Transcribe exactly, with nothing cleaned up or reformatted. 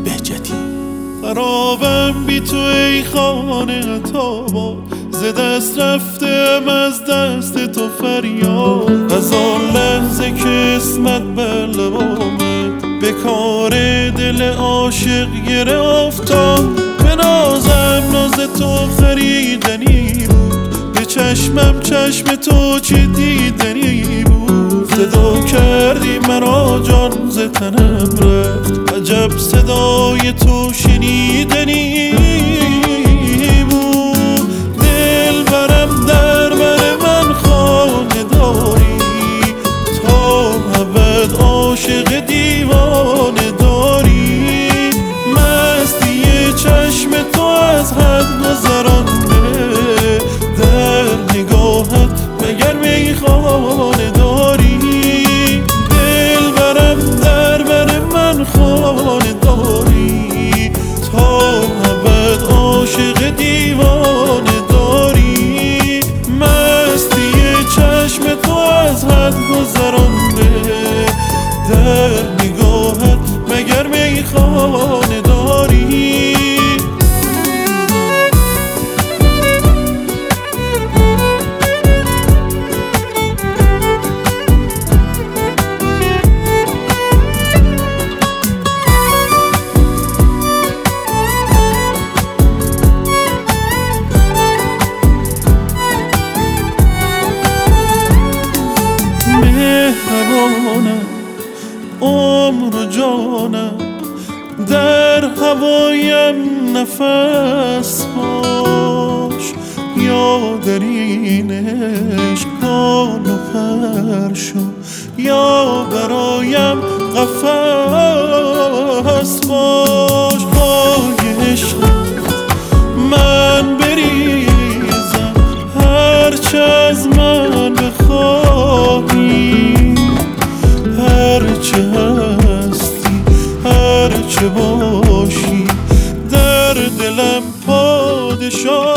بهجتی. خرابم بی تو ای خانه تابا، ز دست رفتم از دست تو فریاد. از آن لحظه که اسمت بر لب آمد، به کار دل عاشق گره افتاد. به نازم ناز تو خریدنی بود، به چشمم چشم تو چه دیدنی بود. صدا کردی مرا جان ز تنم رفت، عجب صدای تو شنیدنی بود. دل برم در بر من خانه داری، تا ابد عاشق دیوانه داری. مستی چشم تو از حد گذرانده، در نگاهت مگر میخانه داری. دل برم در بر من خانه داری، تا ابد عاشق دیوانه داری. مستی چشم تو از حد گذرانده، در نگاهت مگر میخانه داری. مهربانم عمر و جانم، در هوایم نفس باش. یا در این عشقان و پر شو، یا برایم قفس باش. پای عشقت من بریزم، هرچه از من بخواهی. هرچه هستی هرچه باشی، در دلم پادشاه.